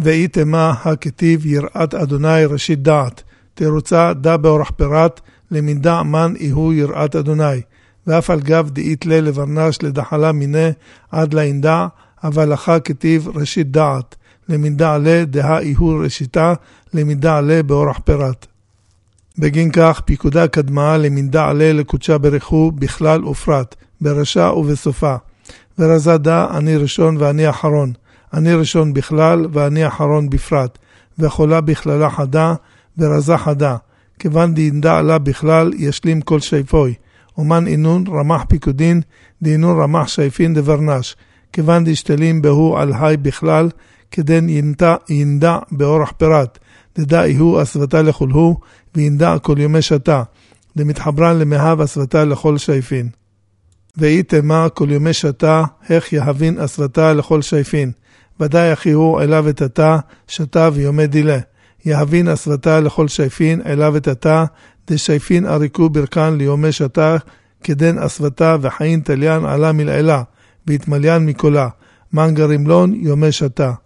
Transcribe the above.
ואיתמה הכתיב יראת אדוני ראשית דעת, תרוצה דע באורח פירת, למדע מן איהו יראת אדוני, ואף על גב דאית לה לברנש לדחלה מיני עד לאינדע, אבל לך כתיב ראשית דעת, למדע לה דה איהו ראשיתה, למדע לה באורח פירת. בגין כך פיקודה קדמה למדע לה לקודשה ברכו בכלל ופרט, ברשע ובסופה. ורזה דע אני ראשון ואני אחרון, אני ראשון בכלל ואני אחרון בפרט, וחולה בכללה חדה ורזה חדה, כיוון דינדע לה בכלל ישלים כל שייפוי, ומן אינון רמח פיקודין דינון רמח שייפין דברנש, כיוון דשתלים בהו על היי בכלל, כדן יינדע באורח פירת, דדע איהו אסוותה לכולהו, ויינדע כל יומי שתה, דמתחברן למהב אסוותה לכל שייפין. ואיתמה כל יומי שתה, איך יהבין אסוותה לכל שייפין, ודאי אחיהו אליו ותתה, שתה ויומי דילה. יהבין אסוותה לכל שייפין, אליו ותתה, דשייפין אריקו ברכן ליומי שתה, כדן אסוותה וחיין תליין עלה מלעילה, והתמליין מקולה, מנגרים לון יומי שתה.